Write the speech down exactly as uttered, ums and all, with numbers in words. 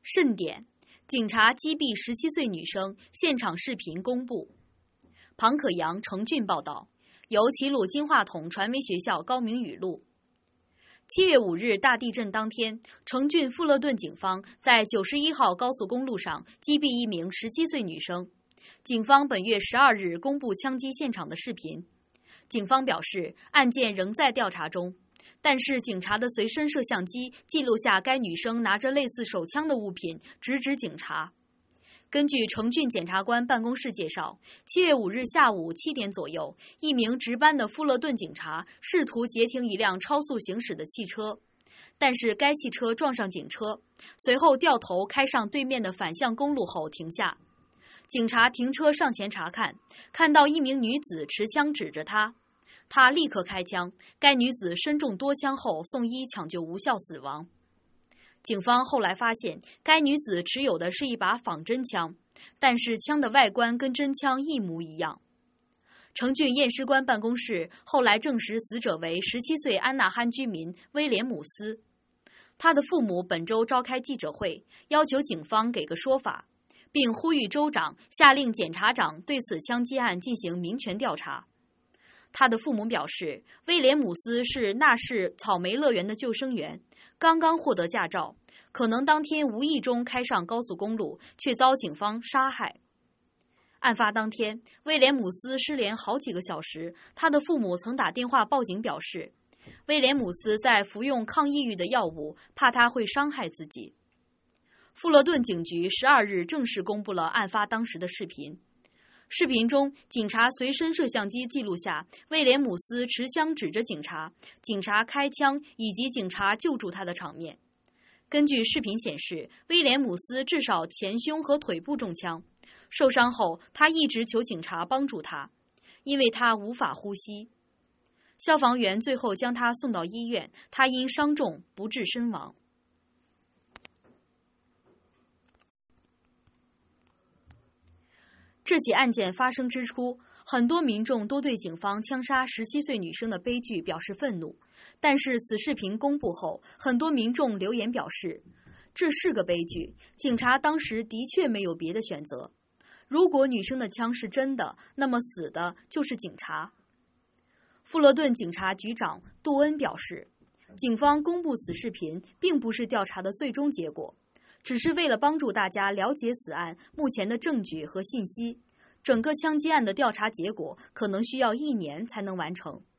盛典，警察击毙十七岁女生，现场视频公布。庞可扬、程俊报道，由齐鲁金话筒传媒学校高明宇录。七月五日大地震当天，程俊富勒顿警方在九十一号高速公路上击毙一名十七岁女生。警方本月十二日公布枪击现场的视频。警方表示，案件仍在调查中。但是警察的随身摄像机记录下该女生拿着类似手枪的物品直指警察。根据程俊检察官办公室介绍，七月五日下午七点左右，一名值班的富勒顿警察试图截停一辆超速行驶的汽车，但是该汽车撞上警车，随后掉头开上对面的反向公路后停下。警察停车上前查看，看到一名女子持枪指着他。他立刻开枪，该女子身中多枪后送医抢救无效死亡。警方后来发现，该女子持有的是一把仿真枪，但是枪的外观跟真枪一模一样。程俊验尸官办公室后来证实，死者为十七岁安纳罕居民威廉姆斯。他的父母本周召开记者会，要求警方给个说法，并呼吁州长下令检察长对此枪击案进行民权调查。他的父母表示，威廉姆斯是纳市草莓乐园的救生员，刚刚获得驾照，可能当天无意中开上高速公路，却遭警方杀害。案发当天，威廉姆斯失联好几个小时，他的父母曾打电话报警，表示威廉姆斯在服用抗抑郁的药物，怕他会伤害自己。富勒顿警局十二日正式公布了案发当时的视频。视频中，警察随身摄像机记录下威廉姆斯持枪指着警察，警察开枪以及警察救助他的场面。根据视频显示，威廉姆斯至少前胸和腿部中枪，受伤后他一直求警察帮助他，因为他无法呼吸。消防员最后将他送到医院，他因伤重不治身亡。这起案件发生之初，很多民众都对警方枪杀十七岁女生的悲剧表示愤怒。但是此视频公布后，很多民众留言表示，这是个悲剧，警察当时的确没有别的选择。如果女生的枪是真的，那么死的就是警察。富勒顿警察局长杜恩表示，警方公布此视频并不是调查的最终结果，只是为了帮助大家了解此案目前的证据和信息。整个枪击案的调查结果可能需要一年才能完成。